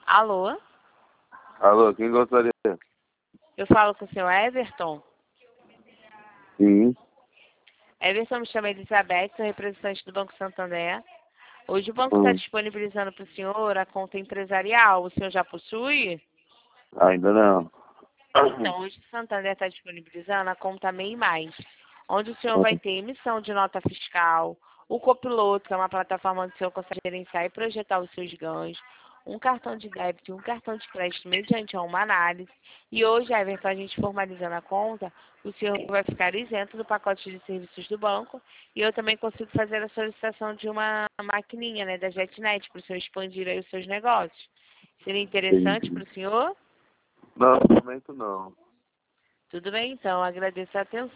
Alô? Alô, quem gostaria? Eu falo com o senhor Everton? Sim. Everton, me chama Elizabeth, sou representante do Banco Santander. Hoje o banco está disponibilizando para o senhor a conta empresarial. O senhor já possui? Ainda não. Então, hoje o Santander está disponibilizando a conta MEI Mais, onde o senhor vai ter emissão de nota fiscal, o Copiloto, que é uma plataforma onde o senhor consegue gerenciar e projetar os seus ganhos, um cartão de débito e um cartão de crédito mediante uma análise. E hoje, Everton, a gente formalizando a conta, o senhor vai ficar isento do pacote de serviços do banco e eu também consigo fazer a solicitação de uma maquininha, né, da JetNet, para o senhor expandir aí os seus negócios. Seria interessante para o senhor? Não, no momento não. Tudo bem, então. Agradeço a atenção.